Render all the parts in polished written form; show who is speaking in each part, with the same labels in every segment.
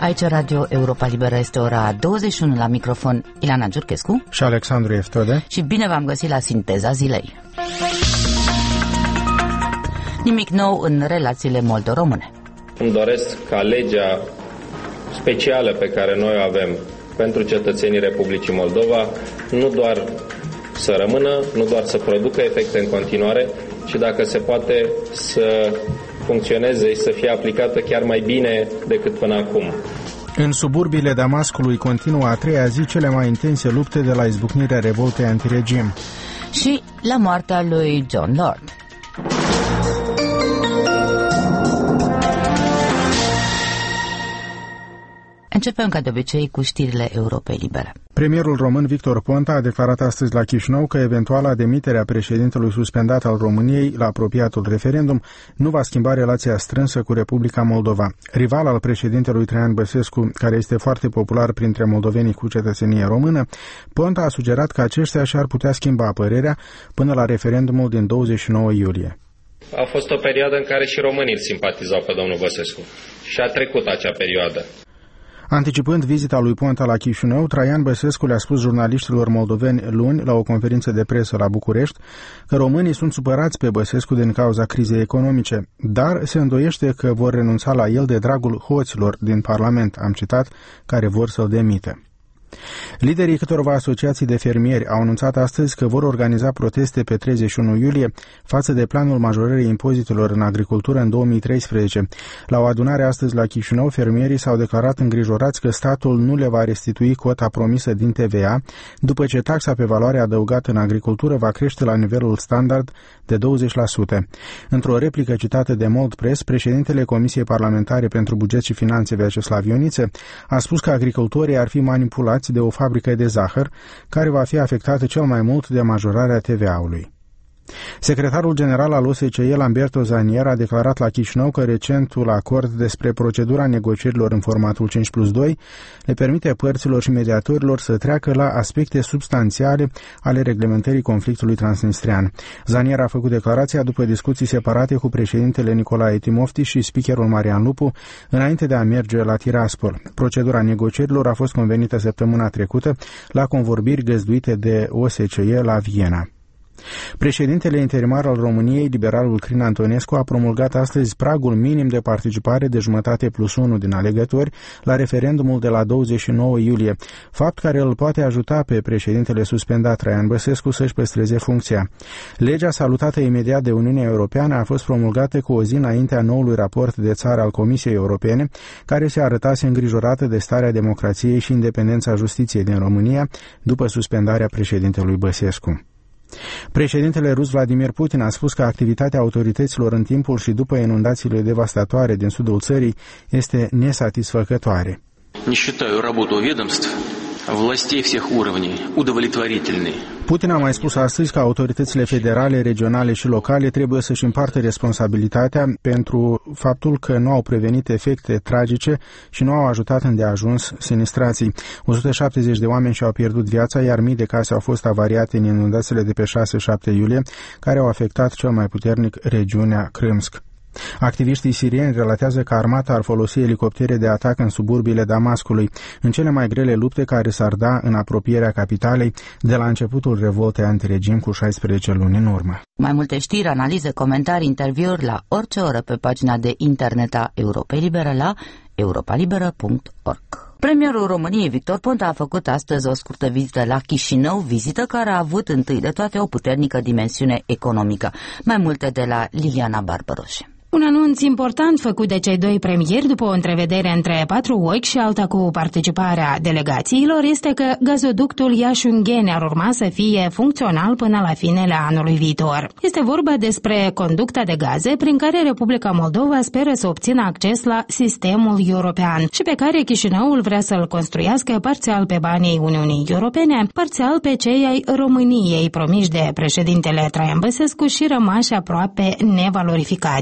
Speaker 1: Aici Radio Europa Liberă, este ora 21, la microfon Ileana Giurchescu
Speaker 2: și Alexandru Eftode.
Speaker 1: Și bine v-am găsit la Sinteza Zilei. Nimic nou în relațiile moldo-române.
Speaker 3: Îmi doresc ca legea specială pe care noi o avem pentru cetățenii Republicii Moldova nu doar să rămână, nu doar să producă efecte în continuare, ci dacă se poate să funcționeze și să fie aplicată chiar mai bine decât până acum.
Speaker 2: În suburbiile Damascului continuă a treia zi cele mai intense lupte de la izbucnirea revoltei antiregim.
Speaker 1: Și la moartea lui John Lord. Începem ca de obicei cu știrile Europei Libere.
Speaker 2: Premierul român Victor Ponta a declarat astăzi la Chișinău că eventuala demitere a președintelui suspendat al României la apropiatul referendum nu va schimba relația strânsă cu Republica Moldova. Rival al președintelui Traian Băsescu, care este foarte popular printre moldovenii cu cetățenie română, Ponta a sugerat că aceștia și-ar putea schimba părerea până la referendumul din 29 iulie.
Speaker 3: A fost o perioadă în care și românii îl simpatizau pe domnul Băsescu și a trecut acea perioadă.
Speaker 2: Anticipând vizita lui Ponta la Chișinău, Traian Băsescu le-a spus jurnaliștilor moldoveni luni, la o conferință de presă la București, că românii sunt supărați pe Băsescu din cauza crizei economice, dar se îndoiește că vor renunța la el de dragul hoților din Parlament, am citat, care vor să-l demite. Liderii câtorva asociații de fermieri au anunțat astăzi că vor organiza proteste pe 31 iulie față de planul majorării impozitelor în agricultură în 2013. La o adunare astăzi la Chișinău, fermierii s-au declarat îngrijorați că statul nu le va restitui cota promisă din TVA, după ce taxa pe valoare adăugată în agricultură va crește la nivelul standard de 20%. Într-o replică citată de Moldpress, președintele Comisiei Parlamentare pentru Buget și Finanțe, Vyacheslav Ioniță, a spus că agricultorii ar fi manipulați de o fabrică de zahăr, care va fi afectată cel mai mult de majorarea TVA-ului. Secretarul general al OSCE, Lamberto Zanier, a declarat la Chișinău că recentul acord despre procedura negocierilor în formatul 5+2 le permite părților și mediatorilor să treacă la aspecte substanțiale ale reglementării conflictului transnistrian. Zanier a făcut declarația după discuții separate cu președintele Nicolae Timofti și speakerul Marian Lupu, înainte de a merge la Tiraspol. Procedura negocierilor a fost convenită săptămâna trecută la convorbiri găzduite de OSCE la Viena. Președintele interimar al României, liberalul Crin Antonescu, a promulgat astăzi pragul minim de participare de 1+1 din alegători la referendumul de la 29 iulie, fapt care îl poate ajuta pe președintele suspendat Traian Băsescu să-și păstreze funcția. Legea, salutată imediat de Uniunea Europeană, a fost promulgată cu o zi înaintea noului raport de țară al Comisiei Europene, care se arătase îngrijorată de starea democrației și independența justiției din România după suspendarea președintelui Băsescu. Președintele rus Vladimir Putin a spus că activitatea autorităților în timpul și după inundațiile devastatoare din sudul țării este nesatisfăcătoare.
Speaker 4: Не считаю работу ведомств, властей всех уровней удовлетворительной.
Speaker 2: Putin a mai spus astăzi că autoritățile federale, regionale și locale trebuie să-și împartă responsabilitatea pentru faptul că nu au prevenit efecte tragice și nu au ajutat îndeajuns sinistrații. 170 de oameni și-au pierdut viața, iar mii de case au fost avariate în inundațiile de pe 6-7 iulie, care au afectat cel mai puternic regiunea Krymsk. Activiștii sirieni relatează că armata ar folosi elicoptere de atac în suburbiile Damascului, în cele mai grele lupte care s-ar da în apropierea capitalei de la începutul revoltei antiregim cu 16 luni în urmă.
Speaker 1: Mai multe știri, analize, comentarii, interviuri la orice oră pe pagina de internet a Europei Libere la europalibera.org. Premierul României, Victor Ponta, a făcut astăzi o scurtă vizită la Chișinău, vizită care a avut întâi de toate o puternică dimensiune economică. Mai multe de la Liliana Barbaroș.
Speaker 5: Un anunț important făcut de cei doi premieri după o întrevedere între patru ochi și alta cu participarea delegațiilor este că gazoductul Iași-Ungheni ar urma să fie funcțional până la finele anului viitor. Este vorba despre conducta de gaze prin care Republica Moldova speră să obțină acces la sistemul european și pe care Chișinăul vrea să-l construiască parțial pe banii Uniunii Europene, parțial pe cei ai României promiși de președintele Traian Băsescu și rămași aproape nevalorificați.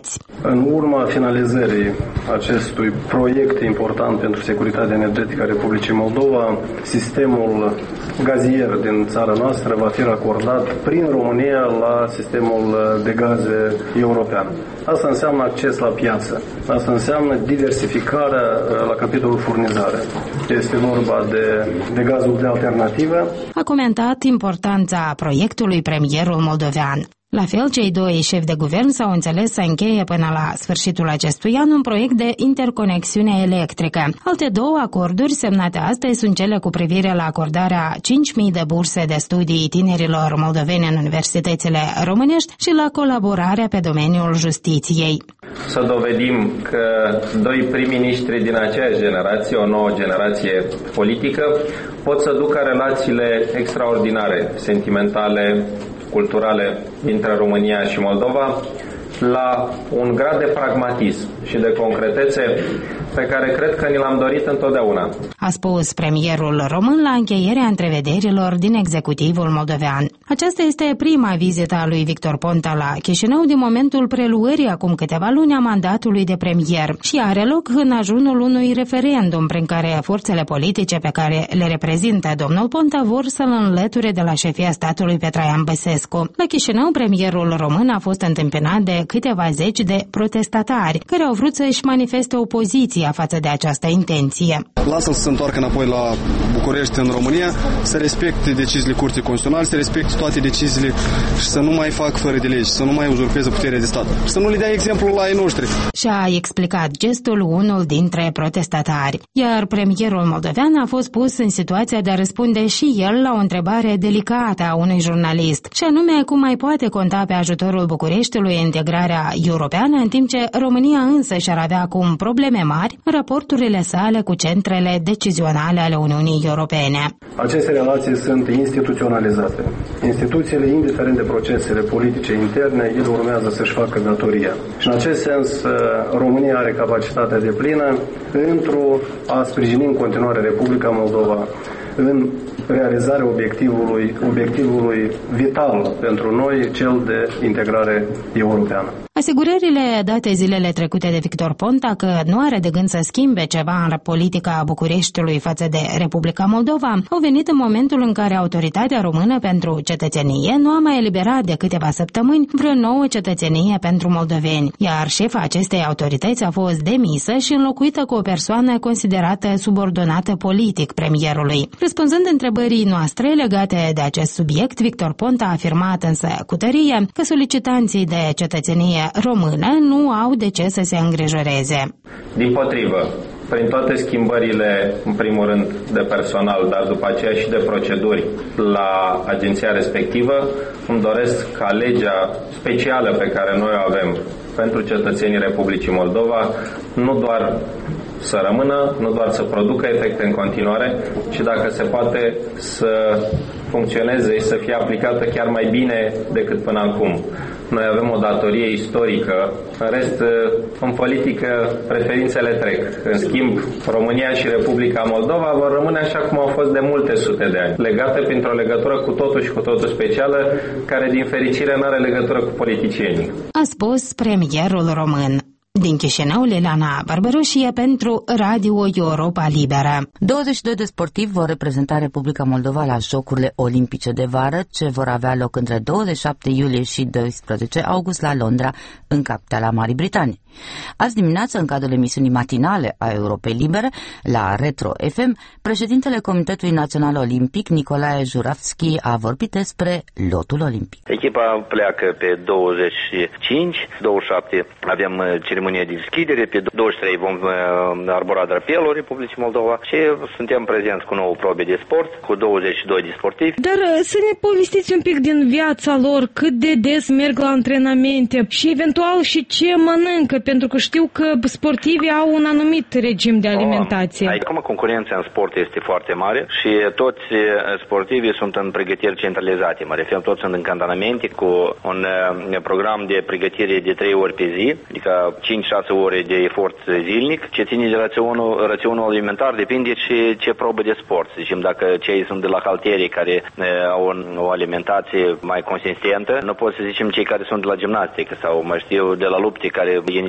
Speaker 6: În urma finalizării acestui proiect important pentru securitatea energetică a Republicii Moldova, sistemul gazier din țara noastră va fi racordat prin România la sistemul de gaze european. Asta înseamnă acces la piață. Asta înseamnă diversificarea la capitolul furnizare. Este vorba de gazul de alternativă.
Speaker 5: A comentat importanța proiectului premierul moldovean. La fel, cei doi șefi de guvern s-au înțeles să încheie până la sfârșitul acestui an un proiect de interconexiune electrică. Alte două acorduri semnate astăzi sunt cele cu privire la acordarea 5.000 de burse de studii tinerilor moldoveni în universitățile românești și la colaborarea pe domeniul justiției.
Speaker 3: Să dovedim că doi prim-ministri din aceeași generație, o nouă generație politică, pot să ducă relațiile extraordinare, sentimentale, culturale dintre România și Moldova la un grad de pragmatism și de concretețe pe care cred că ni l-am dorit întotdeauna.
Speaker 5: A spus premierul român la încheierea întrevederilor din executivul moldovean. Aceasta este prima vizită a lui Victor Ponta la Chișinău din momentul preluării acum câteva luni a mandatului de premier și are loc în ajunul unui referendum prin care forțele politice pe care le reprezintă domnul Ponta vor să-l înlăture de la șefia statului pe Traian Băsescu. La Chișinău, premierul român a fost întâmpinat de câteva zeci de protestatari care au vrut să-și manifeste opoziția față de această intenție.
Speaker 7: Lasă-l să se întoarcă înapoi la București, în România, să respecte deciziile Curții Constituționale, să respecte toate deciziile și să nu mai facă fără de legi, să nu mai uzurpeze puterea de stat. Și să nu le dea exemplu la ei noștri.
Speaker 5: Și-a explicat gestul unul dintre protestatari. Iar premierul moldovean a fost pus în situația de a răspunde și el la o întrebare delicată a unui jurnalist, și anume cum mai poate conta pe ajutorul Bucureștiului în integrarea europeană, în timp ce România însă și-ar avea acum probleme mari în raporturile sale cu centrele decizionale ale Uniunii Europene.
Speaker 6: Aceste relații sunt instituționalizate. Instituțiile, indiferent de procesele politice interne, ele urmează să-și facă datoria. Și în acest sens, România are capacitatea deplină pentru a sprijini în continuare Republica Moldova în realizarea obiectivului vital pentru noi, cel de integrare europeană.
Speaker 5: Asigurările date zilele trecute de Victor Ponta că nu are de gând să schimbe ceva în politica Bucureștiului față de Republica Moldova au venit în momentul în care Autoritatea Română pentru Cetățenie nu a mai eliberat de câteva săptămâni vreo nouă cetățenie pentru moldoveni, iar șefa acestei autorități a fost demisă și înlocuită cu o persoană considerată subordonată politic premierului. Răspunzând întrebării noastre legate de acest subiect, Victor Ponta a afirmat însă cu tărie că solicitanții de cetățenie română nu au de ce să se îngrijoreze.
Speaker 3: Dimpotrivă, prin toate schimbările, în primul rând de personal, dar după aceea și de proceduri la agenția respectivă, îmi doresc ca legea specială pe care noi o avem pentru cetățenii Republicii Moldova nu doar să rămână, nu doar să producă efecte în continuare, ci dacă se poate să funcționeze și să fie aplicată chiar mai bine decât până acum. Noi avem o datorie istorică, în rest, în politică, preferințele trec. În schimb, România și Republica Moldova vor rămâne așa cum au fost de multe sute de ani, legate printr-o legătură cu totul și cu totul specială, care din fericire nu are legătură cu politicienii.
Speaker 5: A spus premierul român. Din Chișinău, Liliana Barbaroșie pentru Radio Europa Liberă.
Speaker 1: 22 de sportivi vor reprezenta Republica Moldova la Jocurile Olimpice de vară, ce vor avea loc între 27 iulie și 12 august la Londra, în capitala Marii Britanii. Azi dimineață, în cadrul emisiunii matinale a Europei Libere, la Retro FM, președintele Comitetului Național Olimpic, Nicolae Juravski, a vorbit despre lotul olimpic.
Speaker 8: Echipa pleacă pe 25, 27 avem ceremonia de deschidere, pe 23 vom arbora drapelul Republicii Moldova și suntem prezenți cu 9 probe de sport, cu 22 de sportivi.
Speaker 9: Dar să ne povestiți un pic din viața lor, cât de des merg la antrenamente și eventual și ce mănâncă, pentru că știu că sportivii au un anumit regim de alimentație.
Speaker 8: Acum concurența în sport este foarte mare și toți sportivii sunt în pregătiri centralizate. Mă refer, toți sunt în cantonamente cu un program de pregătire de 3 ori pe zi, adică 5-6 ore de efort zilnic. Ce ține de raționul alimentar depinde și ce probă de sport. Zicem, dacă cei sunt de la halterii care au o alimentație mai consistentă, nu pot să zicem cei care sunt de la gimnastică sau mai știu de la lupte care e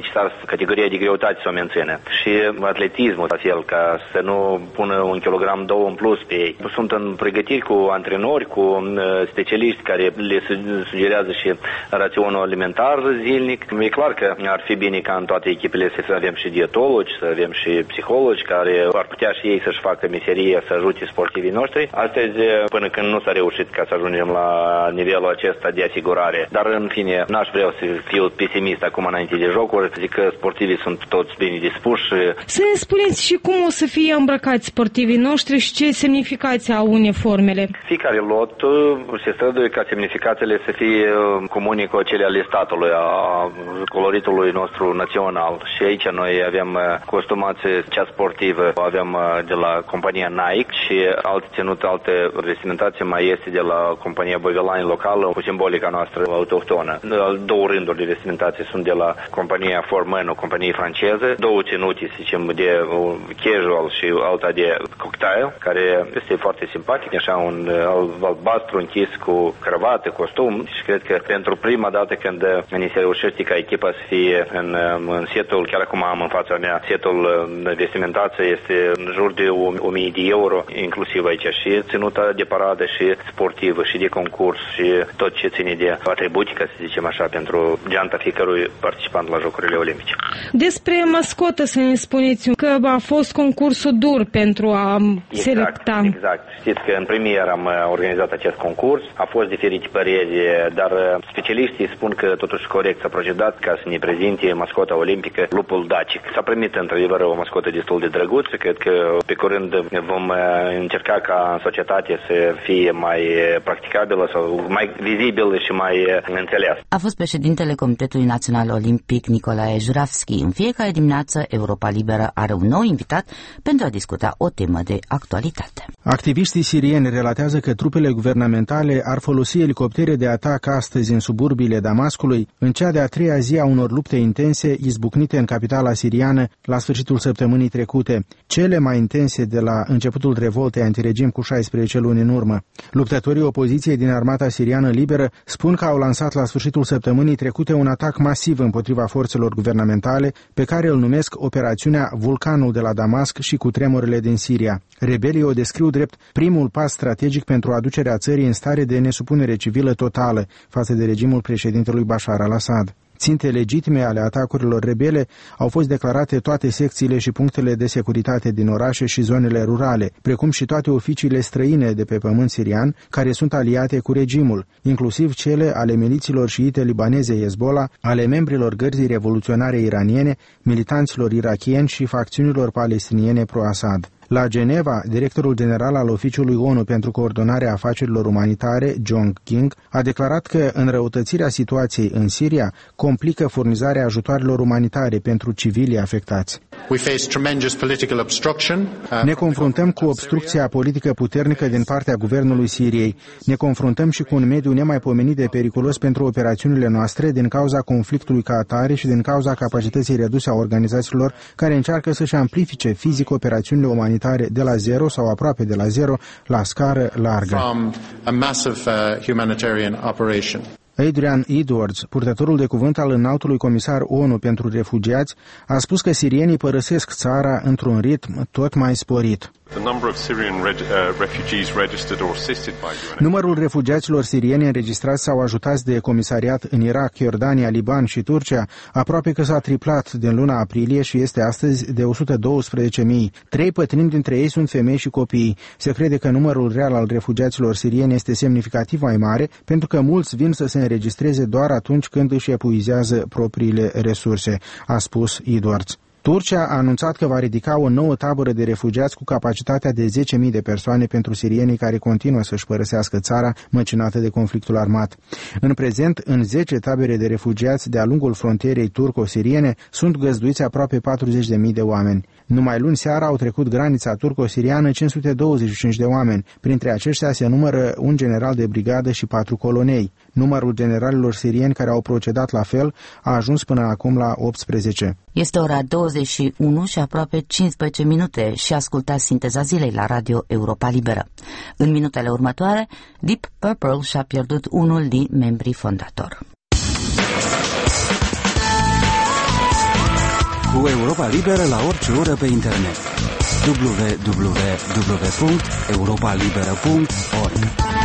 Speaker 8: necesar categoria de greutate să o mențină. Și atletismul, la fel, ca să nu pună 1 kilogram 2 în plus pe ei. Sunt în pregătiri cu antrenori, cu specialiști care le sugerează și raționul alimentar zilnic. E clar că ar fi bine ca în toate echipele să avem și dietologi, să avem și psihologi care ar putea și ei să-și facă meserie, să ajute sportivii noștri. Astăzi, până când nu s-a reușit ca să ajungem la nivelul acesta de asigurare. Dar, în fine, n-aș vrea să fiu pesimist acum înainte de jocuri. Zic că sportivii sunt toți bine dispuși.
Speaker 9: Să ne spuneți și cum o să fie îmbrăcați sportivii noștri și ce semnificație au uniformele?
Speaker 8: Fiecare lot se străduie ca semnificațiile să fie comune cu cele ale statului, a coloritului nostru național. Și aici noi avem costumație cea sportivă, avem de la compania Nike și alte ținute, alte vestimentații mai este de la compania Bovelani locală cu simbolica noastră autohtonă. 2 rânduri de vestimentație sunt de la compania Formen, o companie franceză, 2 ținute, să zicem, de casual și alta de cocktail, care este foarte simpatic, așa un albastru închis cu cravată, costum și cred că pentru prima dată când ni se reușește ca echipa să fie în setul, chiar acum am în fața mea, setul de vestimentație este în jur de 1000 de euro, inclusiv aici și ținuta de paradă și sportivă și de concurs și tot ce ține de atributică, să zicem așa, pentru geanta fiecărui participant la Jocurile Olimpice.
Speaker 9: Despre mascotă să ne spuneți că a fost concursul dur pentru a selecta.
Speaker 8: Exact. Știți că în premier am organizat acest concurs, a fost diferite păreri, dar specialiștii spun că totuși corect s-a procedat ca să ne prezinte mascota olimpică, lupul dacic. S-a primit într-adevăr o mascotă destul de drăguță, cred că pe curând vom încerca ca în societate să fie mai practicabilă sau mai vizibilă și mai înțeleasă.
Speaker 1: A fost președintele Comitetului Național Olimpic Nicolae Juravski. În fiecare dimineață Europa Liberă are un nou invitat pentru a discuta o temă de actualitate.
Speaker 2: Activiștii sirieni relatează că trupele guvernamentale ar folosi elicoptere de atac astăzi în suburbiile Damascului, în cea de-a 3-a zi a unor lupte intense izbucnite în capitala siriană la sfârșitul săptămânii trecute, cele mai intense de la începutul revoltei antiregim cu 16 luni în urmă. Luptătorii opoziției din armata siriană liberă spun că au lansat la sfârșitul săptămânii trecute un atac masiv împotriva forțelor guvernamentale, pe care îl numesc operațiunea Vulcanul de la Damasc și cutremurile din Siria. Rebelii o descriu drept primul pas strategic pentru aducerea țării în stare de nesupunere civilă totală față de regimul președintelui Bashar al-Assad. Ținte legitime ale atacurilor rebele au fost declarate toate secțiile și punctele de securitate din orașe și zonele rurale, precum și toate oficiile străine de pe pământ sirian care sunt aliate cu regimul, inclusiv cele ale milițiilor șiite libaneze Hezbollah, ale membrilor Gărzii Revoluționare Iraniene, militanților irakieni și facțiunilor palestiniene pro-Assad. La Geneva, directorul general al Oficiului ONU pentru coordonarea afacerilor umanitare, John King, a declarat că înrăutățirea situației în Siria complică furnizarea ajutoarelor umanitare pentru civilii afectați. Ne confruntăm cu obstrucția politică puternică din partea guvernului Siriei. Ne confruntăm și cu un mediu nemaipomenit de periculos pentru operațiunile noastre din cauza conflictului ca atare și din cauza capacității reduse a organizațiilor care încearcă să-și amplifice fizic operațiunile umanitare de la zero sau aproape de la zero la scară largă. Adrian Edwards, purtătorul de cuvânt al înaltului comisar ONU pentru refugiați, a spus că sirienii părăsesc țara într-un ritm tot mai sporit. Numărul refugiaților sirieni înregistrați sau ajutați de comisariat în Irak, Iordania, Liban și Turcia aproape că s-a triplat din luna aprilie și este astăzi de 112.000. 3/4 dintre ei sunt femei și copii. Se crede că numărul real al refugiaților sirieni este semnificativ mai mare pentru că mulți vin să se înregistreze doar atunci când își epuizează propriile resurse, a spus Edwards. Turcia a anunțat că va ridica o nouă tabără de refugiați cu capacitatea de 10.000 de persoane pentru sirienii care continuă să-și părăsească țara măcinată de conflictul armat. În prezent, în 10 tabere de refugiați de-a lungul frontierei turco-siriene sunt găzduiți aproape 40.000 de oameni. Numai luni seara au trecut granița turco-siriană 525 de oameni. Printre aceștia se numără un general de brigadă și 4 colonei. Numărul generalilor sirieni care au procedat la fel a ajuns până acum la 18.
Speaker 1: Este ora 21 și aproape 15 minute și ascultați Sinteza Zilei la Radio Europa Liberă. În minutele următoare, Deep Purple și-a pierdut unul din membrii fondatori.
Speaker 10: Europa Liberă la orice oră pe internet. www.europalibera.org.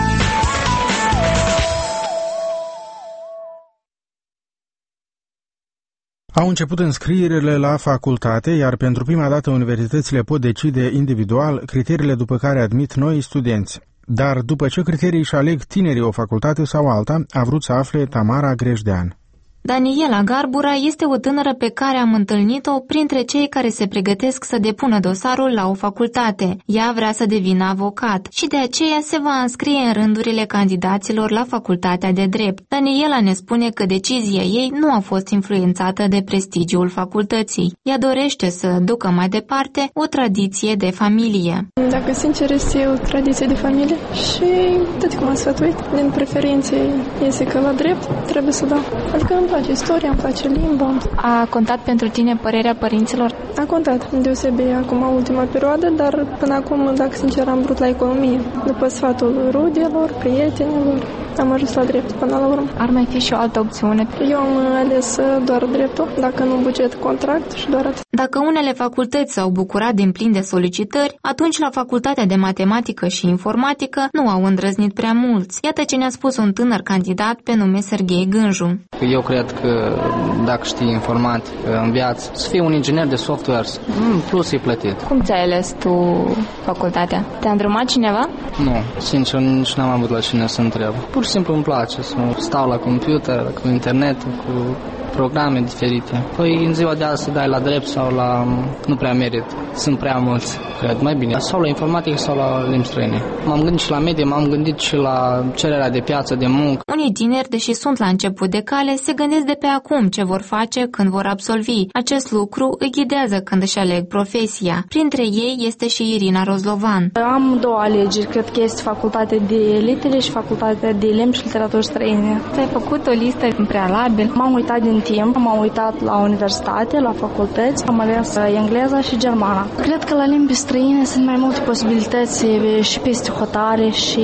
Speaker 2: Au început înscrierile la facultate, iar pentru prima dată universitățile pot decide individual criteriile după care admit noi studenți. Dar după ce criterii își aleg tinerii o facultate sau alta, a vrut să afle Tamara Grejdean.
Speaker 11: Daniela Garbura este o tânără pe care am întâlnit-o printre cei care se pregătesc să depună dosarul la o facultate. Ea vrea să devină avocat și de aceea se va înscrie în rândurile candidaților la facultatea de drept. Daniela ne spune că decizia ei nu a fost influențată de prestigiul facultății. Ea dorește să ducă mai departe o tradiție de familie.
Speaker 12: Dacă sincer este o tradiție de familie și tot cum am sfătuit, din preferințe este că la drept trebuie să dau. Adică îmi place istoria, îmi place limba.
Speaker 11: A contat pentru tine părerea părinților?
Speaker 12: A contat, deosebit acum ultima perioadă, dar până acum, dacă sincer, am vrut la economie. După sfatul rudelor, prietenilor, am ajuns la drept până la urmă.
Speaker 11: Ar mai fi și o altă opțiune?
Speaker 12: Eu am ales doar dreptul, dacă nu buget, contract și doar atât.
Speaker 11: Dacă unele facultăți s-au bucurat din plin de solicitări, atunci la Facultatea de Matematică și Informatică nu au îndrăznit prea mulți. Iată ce ne-a spus un tânăr candidat pe nume Serghei Gânju.
Speaker 13: Eu cred că dacă știi informatică în viață, să fii un inginer de software, plus e plătit.
Speaker 11: Cum ți-ai ales tu facultatea? Te-a îndrumat cineva?
Speaker 13: Nu, sincer, nici n-am avut la cine să întreb. Pur și simplu îmi place să stau la computer, cu internetul, cu programe diferite. Păi în ziua de azi să dai la drept sau la... nu prea merit. Sunt prea mulți, cred, mai bine. Sau la informatică sau la limbi străine. M-am gândit și la medie, m-am gândit și la cererea de piață de muncă.
Speaker 11: Unii tineri, deși sunt la început de cale, se gândesc de pe acum ce vor face când vor absolvi. Acest lucru îi ghidează când își aleg profesia. Printre ei este și Irina Rozlovan.
Speaker 14: Am două alegeri, cred că este facultatea de litere și facultatea de limbi și literaturi străine.
Speaker 11: Ți-ai făcut o listă în prealabil?
Speaker 14: M-am uitat din timp, m-am uitat la universitate, la facultăți, am ales engleza și germana. Cred că la limbi străine sunt mai multe posibilități și peste hotare și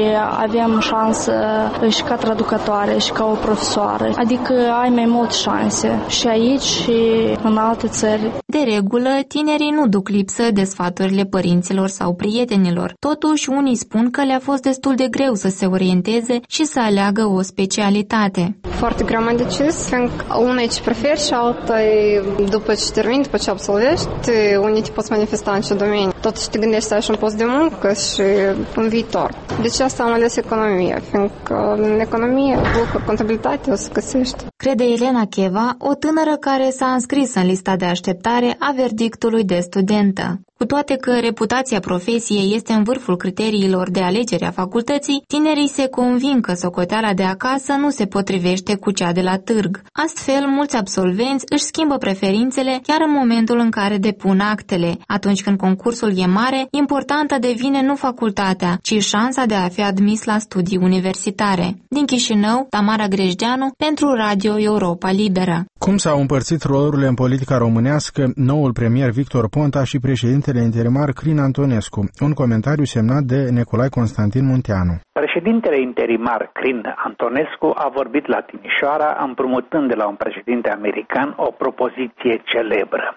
Speaker 14: avem șansă și ca traducătoare și ca o profesoară. Adică ai mai multe șanse și aici și în alte țări.
Speaker 11: De regulă, tinerii nu duc lipsă de sfaturile părinților sau prietenilor. Totuși, unii spun că le-a fost destul de greu să se orienteze și să aleagă o specialitate.
Speaker 15: Foarte greu m-am decis, fiindcă una e ce preferi și alta e după ce termini, după ce absolvești, unii te poți manifesta în ce domeniu. Totuși te gândești să ai și un post de muncă și un viitor. Deci asta am ales economie, fiindcă în economie, lucruri, contabilitate o să găsești.
Speaker 11: Crede Elena Cheva, o tânără care s-a înscris în lista de așteptare a verdictului de studentă. Cu toate că reputația profesiei este în vârful criteriilor de alegere a facultății, tinerii se convin că socoteala de acasă nu se potrivește cu cea de la târg. Astfel, mulți absolvenți își schimbă preferințele chiar în momentul în care depun actele. Atunci când concursul e mare, importantă devine nu facultatea, ci șansa de a fi admis la studii universitare. Din Chișinău, Tamara Grejdeanu, pentru Radio Europa Liberă.
Speaker 2: Cum s-au împărțit rolurile în politica românească noul premier Victor Ponta și președintele interimar Crin Antonescu? Un comentariu semnat de Nicolae Constantin Munteanu.
Speaker 16: Președintele interimar Crin Antonescu a vorbit la Timișoara, împrumutând de la un președinte american o propoziție celebră.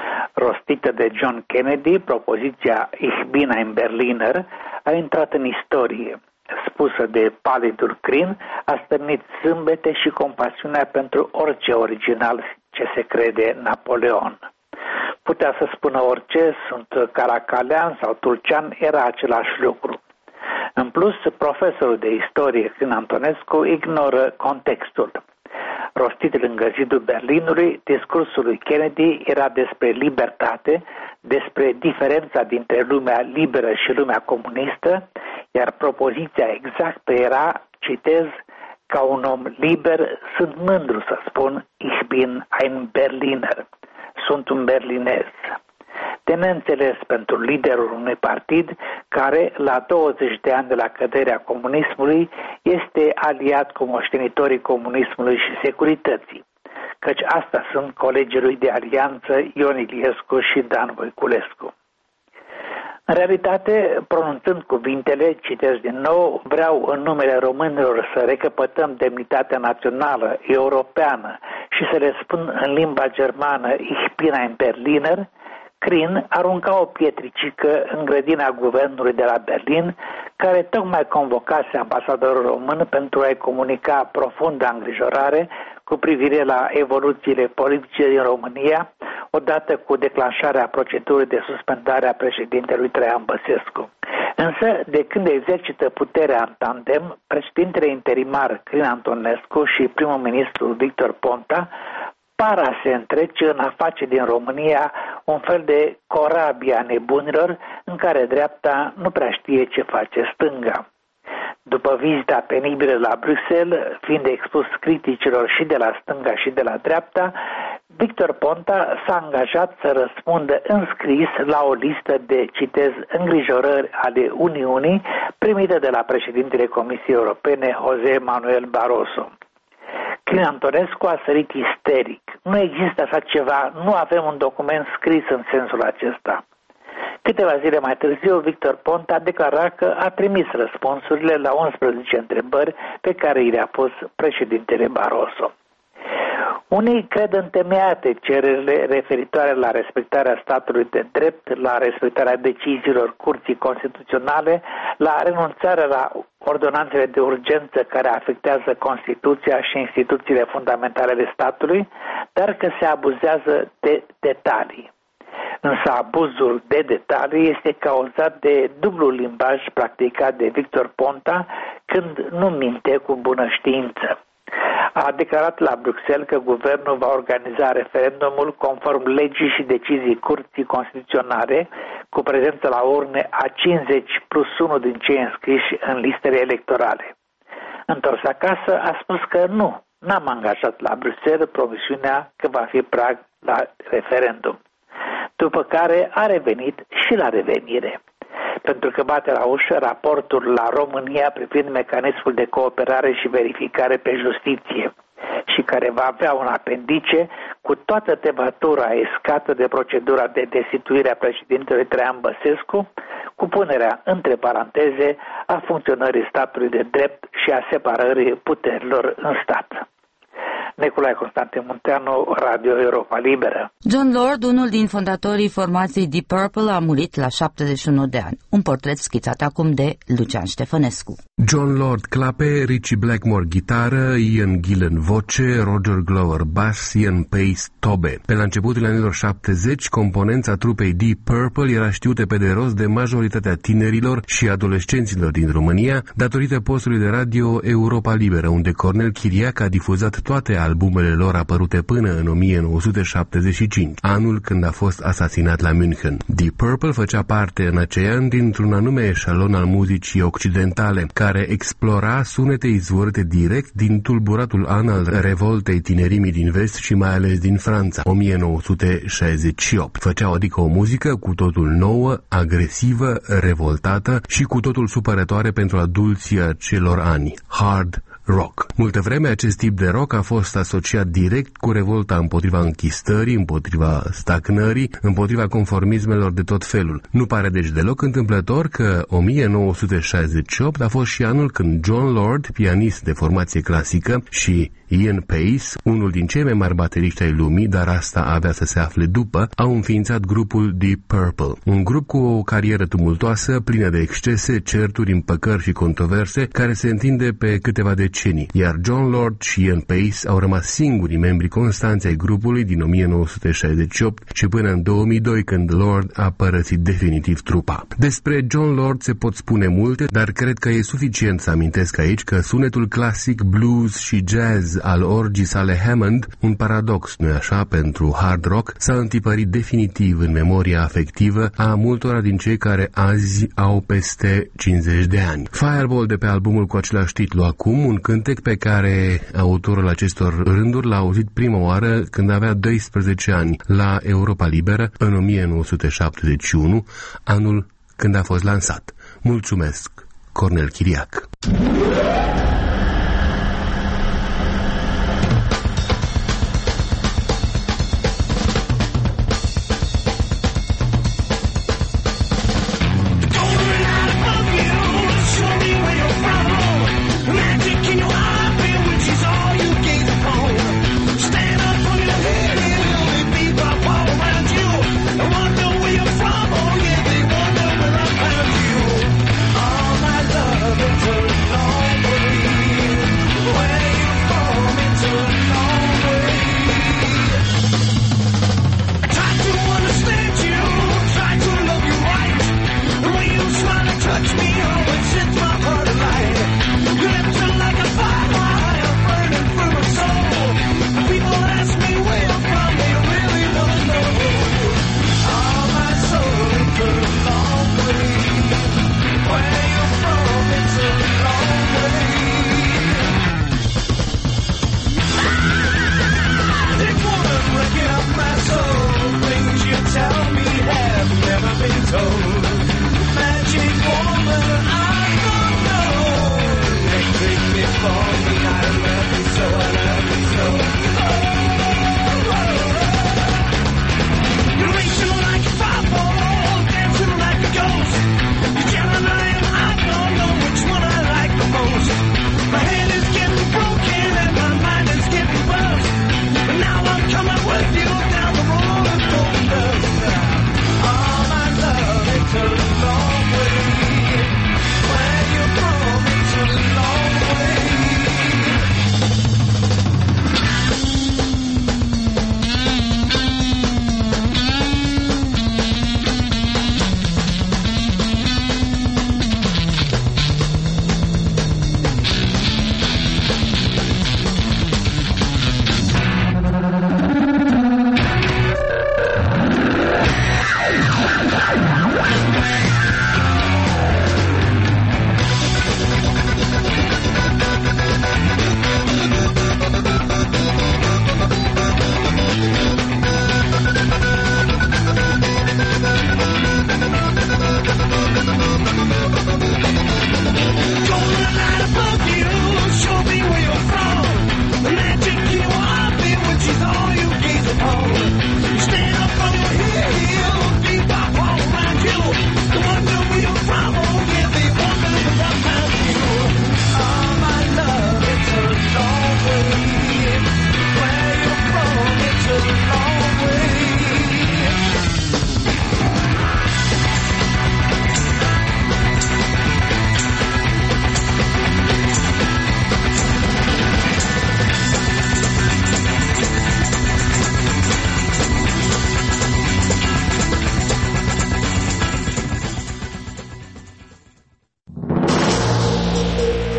Speaker 16: Rostită de John Kennedy, propoziția Ich bin ein Berliner a intrat în istorie. Spusă de palidul Crin, a stârnit zâmbete și compasiunea pentru orice original ce se crede Napoleon. Putea să spună orice, sunt caracalean sau tulcean, era același lucru. În plus, profesorul de istorie Crin Antonescu ignoră contextul. Rostit lângă zidul Berlinului, discursul lui Kennedy era despre libertate, despre diferența dintre lumea liberă și lumea comunistă, iar propoziția exactă era, citez, ca un om liber, sunt mândru să spun, Ich bin ein Berliner, sunt un berlinez. De neînțeles pentru liderul unui partid care, la 20 de ani de la căderea comunismului, este aliat cu moștenitorii comunismului și securității, căci asta sunt colegii lui de alianță Ion Iliescu și Dan Voiculescu. În realitate, pronunțând cuvintele, citesc din nou, vreau în numele românilor să recăpătăm demnitatea națională, europeană și să le spun în limba germană Ich bin ein Berliner, Krin arunca o pietricică în grădina guvernului de la Berlin, care tocmai convocase ambasadorul român pentru a-i comunica profundă îngrijorare cu privire la evoluțiile politice din România, odată cu declanșarea procedurii de suspendare a președintelui Traian Băsescu. Însă, de când exercită puterea în tandem, președintele interimar Crin Antonescu și primul ministru Victor Ponta par a se întrece în a face din România un fel de corabie a nebunilor în care dreapta nu prea știe ce face stânga. După vizita penibilă la Bruxelles, fiind expus criticilor și de la stânga și de la dreapta, Victor Ponta s-a angajat să răspundă în scris la o listă de, citez, îngrijorări ale Uniunii primite de la președintele Comisiei Europene, José Manuel Barroso. Crin Antonescu a sărit isteric. Nu există așa ceva, nu avem un document scris în sensul acesta. Câteva zile mai târziu, Victor Ponta a declarat că a trimis răspunsurile la 11 întrebări pe care i le-a pus președintele Barroso. Unii cred întemeiate cererile referitoare la respectarea statului de drept, la respectarea deciziilor Curții Constituționale, la renunțarea la ordonanțele de urgență care afectează Constituția și instituțiile fundamentale ale statului, dar că se abuzează de detalii. Însă abuzul de detalii este cauzat de dublul limbaj practicat de Victor Ponta când nu minte cu bună știință. A declarat la Bruxelles că guvernul va organiza referendumul conform legii și decizii Curții Constituționale cu prezență la urne a 50+1 din cei înscriși în listele electorale. Întors acasă a spus că n-am angajat la Bruxelles promisiunea că va fi prag la referendum. După care a revenit și la revenire. Pentru că bate la ușă raportul la România privind mecanismul de cooperare și verificare pe justiție și care va avea un apendice cu toată tematura escată de procedura de destituire a președintelui Traian Băsescu, cu punerea între paranteze a funcționării statului de drept și a separării puterilor în stat. Nicolae Constantin Munteanu, Radio Europa Liberă.
Speaker 1: John Lord, unul din fondatorii formației Deep Purple, a murit la 71 de ani. Un portret schițat acum de Lucian Ștefănescu.
Speaker 17: John Lord clape, Richie Blackmore gitară, Ian Gillan voce, Roger Glover bass, Ian Pace tobe. Pe la începutul anilor 70, componența trupei Deep Purple era știută pe de rost de majoritatea tinerilor și adolescenților din România, datorită postului de radio Europa Liberă, unde Cornel Chiriac a difuzat toate albumele lor apărute până în 1975, anul când a fost asasinat la München. Deep Purple făcea parte în acei ani dintr-un anume eșalon al muzicii occidentale, care explora sunete izvorâte direct din tulburatul an al revoltei tinerimii din vest și mai ales din Franța, 1968. Făceau adică o muzică cu totul nouă, agresivă, revoltată și cu totul supărătoare pentru adulții acelor ani. Hard rock. Multă vreme acest tip de rock a fost asociat direct cu revolta împotriva închistării, împotriva stagnării, împotriva conformismelor de tot felul. Nu pare deci deloc întâmplător că 1968 a fost și anul când John Lord, pianist de formație clasică, și Ian Pace, unul din cei mai mari bateriști ai lumii, dar asta avea să se afle după, au înființat grupul Deep Purple. Un grup cu o carieră tumultoasă, plină de excese, certuri, împăcări și controverse, care se întinde pe câteva decenii, iar John Lord și Ian Pace au rămas singurii membri constanți ai grupului din 1968 și până în 2002, când Lord a părăsit definitiv trupa. Despre John Lord se pot spune multe, dar cred că e suficient să amintesc aici că sunetul clasic, blues și jazz al orgii sale Hammond, un paradox, nu-i așa, pentru hard rock, s-a întipărit definitiv în memoria afectivă a multora din cei care azi au peste 50 de ani. Fireball, de pe albumul cu același titlu acum, un cântec pe care autorul acestor rânduri l-a auzit prima oară când avea 12 ani la Europa Liberă în 1971, anul când a fost lansat. Mulțumesc, Cornel Chiriac.
Speaker 18: Stand up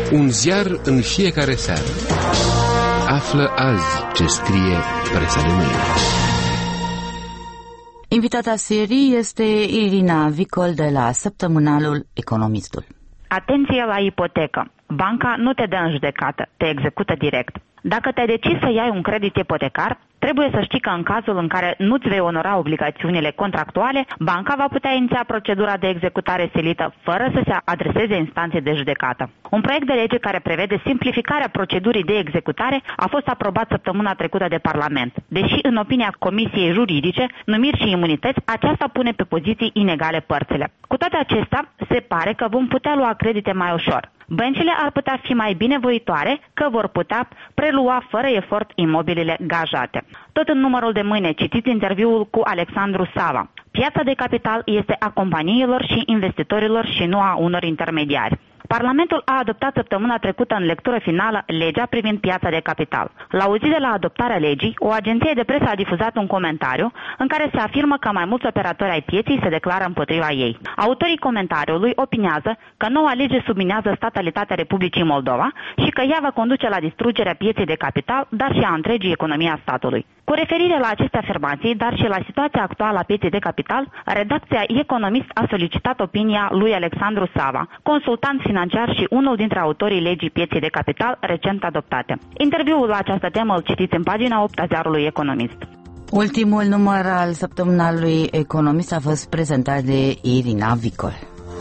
Speaker 17: Un ziar în fiecare seară. Află azi ce scrie presa de mâine.
Speaker 1: Invitata serii este Irina Vicol de la săptămânalul Economistul.
Speaker 18: Atenție la ipotecă. Banca nu te dă în judecată, te execută direct. Dacă te-ai decis să iai un credit ipotecar, trebuie să știi că în cazul în care nu-ți vei onora obligațiunile contractuale, banca va putea iniția procedura de executare silită fără să se adreseze instanței de judecată. Un proiect de lege care prevede simplificarea procedurii de executare a fost aprobat săptămâna trecută de Parlament. Deși, în opinia Comisiei Juridice, numiri și imunități, aceasta pune pe poziții inegale părțile. Cu toate acestea, se pare că vom putea lua credite mai ușor. Băncile ar putea fi mai binevoitoare că vor putea prelua fără efort imobilele gajate. Tot în numărul de mâine citiți interviul cu Alexandru Sava. Piața de capital este a companiilor și investitorilor și nu a unor intermediari. Parlamentul a adoptat săptămâna trecută în lectură finală legea privind piața de capital. La o zi de la adoptarea legii, o agenție de presă a difuzat un comentariu în care se afirmă că mai mulți operatori ai pieței se declară împotriva ei. Autorii comentariului opinează că noua lege subminează statalitatea Republicii Moldova și că ea va conduce la distrugerea pieței de capital, dar și a întregii economii a statului. Cu referire la aceste afirmații, dar și la situația actuală a pieței de capital, redacția Economist a solicitat opinia lui Alexandru Sava, consultant financiar și unul dintre autorii legii pieței de capital recent adoptate. Interviul la această temă îl citiți în pagina 8 a ziarului Economist.
Speaker 1: Ultimul număr al săptămânalului Economist a fost prezentat de Irina Vicol.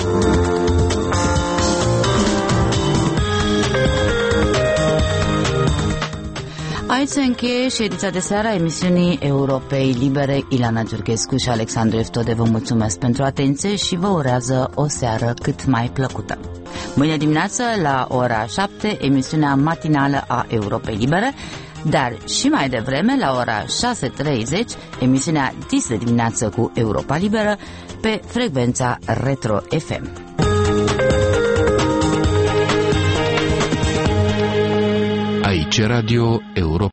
Speaker 1: Aici se încheie și ediția de seară a emisiunii Europei Libere. Ilana Giurghescu și Alexandru Eftode vă mulțumesc pentru atenție și vă urează o seară cât mai plăcută. Mâine dimineață, la ora 7, emisiunea matinală a Europei Libere, dar și mai devreme, la ora 6:30, emisiunea Dis de dimineață cu Europa Liberă pe frecvența Retro FM.
Speaker 17: Aici Radio Europa.